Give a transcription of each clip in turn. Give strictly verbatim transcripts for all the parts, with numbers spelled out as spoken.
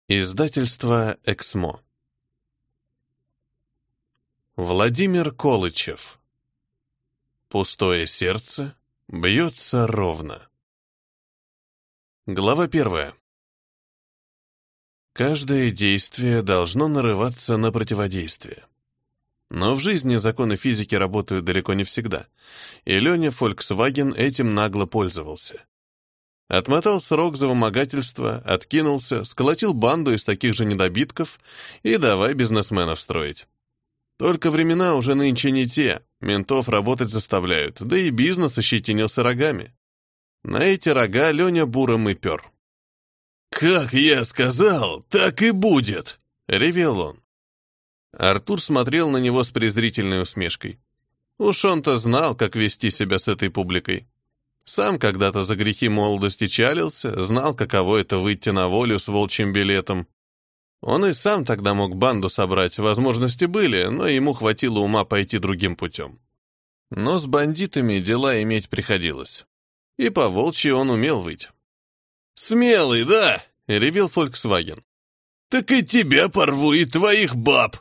Издательство «Эксмо». Владимир Колычев. Пустое сердце бьется ровно. Глава первая. Каждое действие должно нарываться на противодействие. Но в жизни законы физики работают далеко не всегда, и Леня Фольксваген этим нагло пользовался. Отмотал срок за вымогательство, откинулся, сколотил банду из таких же недобитков и давай бизнесменов строить. Только времена уже нынче не те, ментов работать заставляют, да и бизнес ощетинился рогами. На эти рога Леня буром и пер. «Как я сказал, так и будет!» — ревел он. Артур смотрел на него с презрительной усмешкой. Уж он-то знал, как вести себя с этой публикой. Сам когда-то за грехи молодости чалился, знал, каково это выйти на волю с волчьим билетом. Он и сам тогда мог банду собрать, возможности были, но ему хватило ума пойти другим путем. Но с бандитами дела иметь приходилось. И по волчьи он умел выть. «Смелый, да?» — ревел Фольксваген. «Так и тебя порву, и твоих баб!»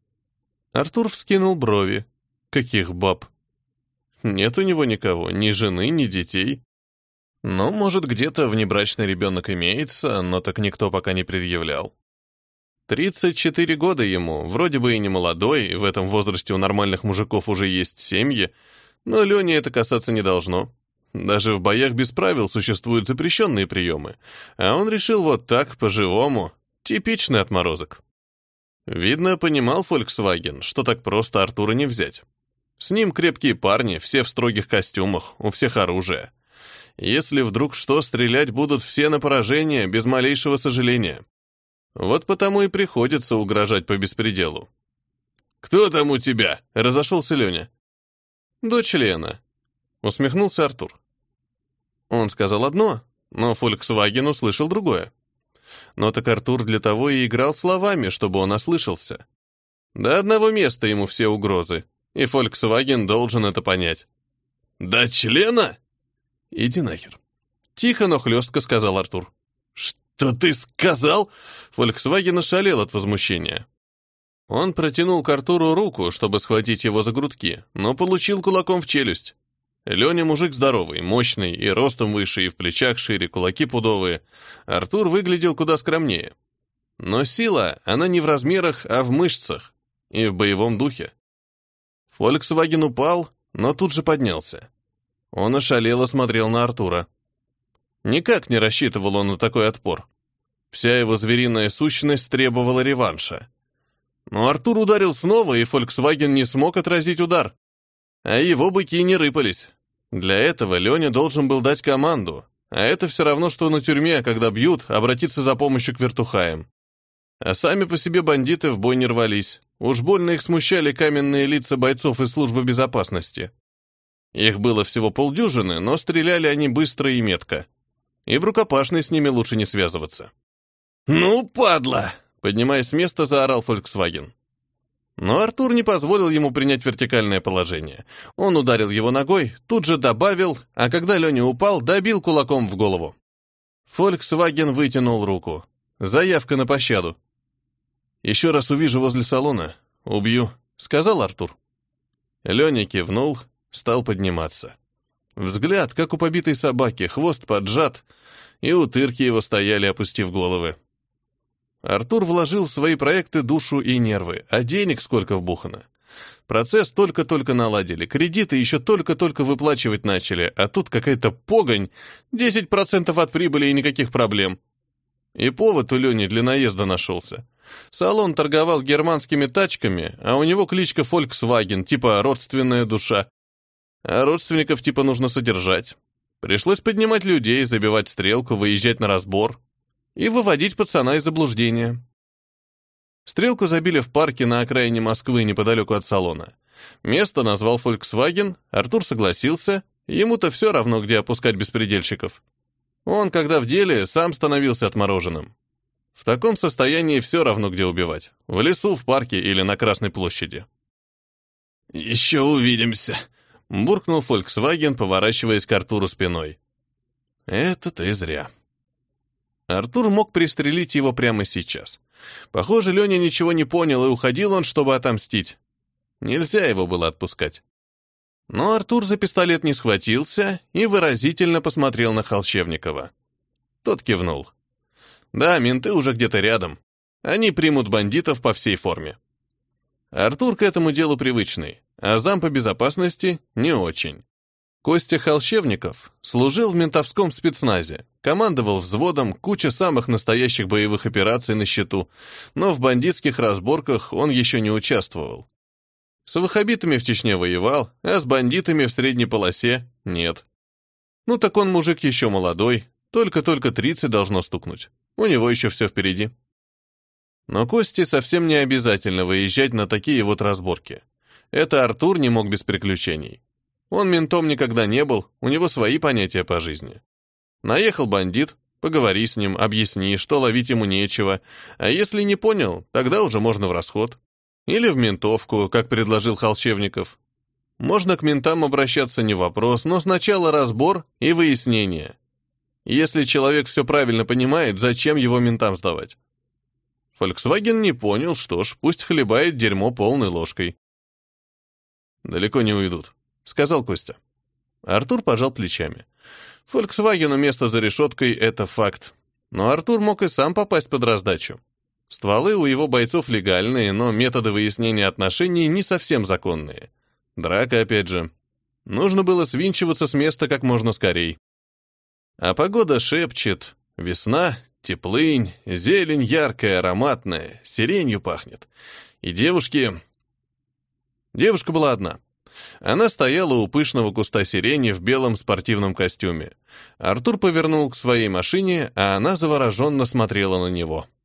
Артур вскинул брови. «Каких баб?» Нет у него никого, ни жены, ни детей. Ну, может, где-то внебрачный ребенок имеется, но так никто пока не предъявлял. тридцать четыре года ему, вроде бы и не молодой, в этом возрасте у нормальных мужиков уже есть семьи, но Лене это касаться не должно. Даже в боях без правил существуют запрещенные приемы, а он решил вот так, по-живому, типичный отморозок. Видно, понимал Фольксваген, что так просто Артура не взять. С ним крепкие парни, все в строгих костюмах, у всех оружие. Если вдруг что, стрелять будут все на поражение, без малейшего сожаления. Вот потому и приходится угрожать по беспределу. «Кто там у тебя?» — разошелся Леня. «Дочь Лена», — усмехнулся Артур. Он сказал одно, но Фольксваген услышал другое. Но так Артур для того и играл словами, чтобы он ослышался. До одного места ему все угрозы. И Фольксваген должен это понять. «Да члена?» «Иди нахер». Тихо, но хлестко сказал Артур. «Что ты сказал?» Фольксваген ошалел от возмущения. Он протянул к Артуру руку, чтобы схватить его за грудки, но получил кулаком в челюсть. Леня мужик здоровый, мощный, и ростом выше, и в плечах шире, кулаки пудовые. Артур выглядел куда скромнее. Но сила, она не в размерах, а в мышцах и в боевом духе. Фольксваген упал, но тут же поднялся. Он ошалело смотрел на Артура. Никак не рассчитывал он на такой отпор. Вся его звериная сущность требовала реванша. Но Артур ударил снова, и Фольксваген не смог отразить удар. А его быки не рыпались. Для этого Леня должен был дать команду, а это все равно, что на тюрьме, когда бьют, обратиться за помощью к вертухаям. А сами по себе бандиты в бой не рвались. Уж больно их смущали каменные лица бойцов из службы безопасности. Их было всего полдюжины, но стреляли они быстро и метко. И в рукопашной с ними лучше не связываться. «Ну, падла!» — поднимаясь с места, заорал Фольксваген. Но Артур не позволил ему принять вертикальное положение. Он ударил его ногой, тут же добавил, а когда Леня упал, добил кулаком в голову. Фольксваген вытянул руку. Заявка на пощаду. «Еще раз увижу возле салона, убью», — сказал Артур. Леня кивнул, стал подниматься. Взгляд, как у побитой собаки, хвост поджат, и утырки его стояли, опустив головы. Артур вложил в свои проекты душу и нервы, а денег сколько вбухано. Процесс только-только наладили, кредиты еще только-только выплачивать начали, а тут какая-то погонь, десять процентов от прибыли и никаких проблем. И повод у Лени для наезда нашелся. Салон торговал германскими тачками, а у него кличка Фольксваген, типа родственная душа. А родственников типа нужно содержать. Пришлось поднимать людей, забивать стрелку, выезжать на разбор и выводить пацана из заблуждения. Стрелку забили в парке на окраине Москвы, неподалеку от салона. Место назвал Фольксваген, Артур согласился, ему-то все равно, где опускать беспредельщиков. Он, когда в деле, сам становился отмороженным. В таком состоянии все равно, где убивать. В лесу, в парке или на Красной площади. «Еще увидимся», — буркнул Фольксваген, поворачиваясь к Артуру спиной. «Это ты зря». Артур мог пристрелить его прямо сейчас. Похоже, Леня ничего не понял, и уходил он, чтобы отомстить. Нельзя его было отпускать. Но Артур за пистолет не схватился и выразительно посмотрел на Холщевникова. Тот кивнул. Да, менты уже где-то рядом. Они примут бандитов по всей форме. Артур к этому делу привычный, а зам по безопасности не очень. Костя Холщевников служил в ментовском спецназе, командовал взводом, куча самых настоящих боевых операций на счету, но в бандитских разборках он еще не участвовал. С ваххабитами в Чечне воевал, а с бандитами в средней полосе нет. Ну так он мужик еще молодой, только-только тридцать должно стукнуть. У него еще все впереди. Но Косте совсем не обязательно выезжать на такие вот разборки. Это Артур не мог без приключений. Он ментом никогда не был, у него свои понятия по жизни. Наехал бандит, поговори с ним, объясни, что ловить ему нечего, а если не понял, тогда уже можно в расход. Или в ментовку, как предложил Холщевников. Можно к ментам обращаться, не вопрос, но сначала разбор и выяснение. Если человек все правильно понимает, зачем его ментам сдавать? Volkswagen не понял, что ж, пусть хлебает дерьмо полной ложкой. «Далеко не уйдут», — сказал Костя. Артур пожал плечами. Volkswagen место за решеткой — это факт. Но Артур мог и сам попасть под раздачу. Стволы у его бойцов легальные, но методы выяснения отношений не совсем законные. Драка, опять же. Нужно было свинчиваться с места как можно скорей. А погода шепчет. Весна, теплынь, зелень яркая, ароматная, сиренью пахнет. И девушки... Девушка была одна. Она стояла у пышного куста сирени в белом спортивном костюме. Артур повернул к своей машине, а она завороженно смотрела на него.